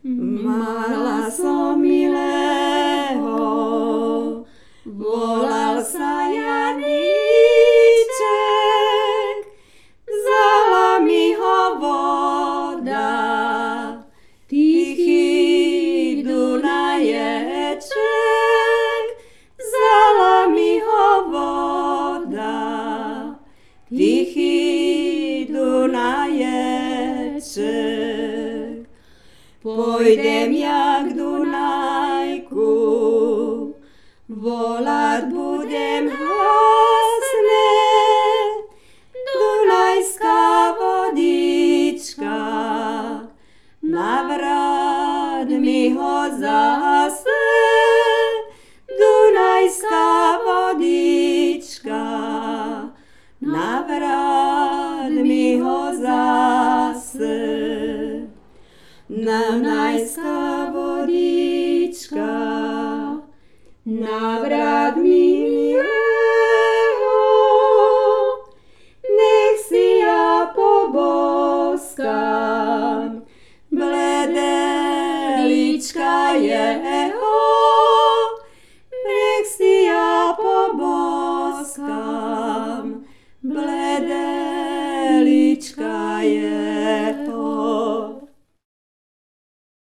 Mala som milého, volal sa Janíček, vzala mi ho voda, tichý Dunaječek, vzala mi ho voda, tichý Dunaječek. Pojdem ja k Dunajku, volať budem hlasne, Dunajská vodička, navráť mi ho zase, Dunajská vodička, navráť mi ho zase. Dunajská vodička, navráť mi milého, nech si ja poboskám bledé líčka jeho, nech si ja poboskám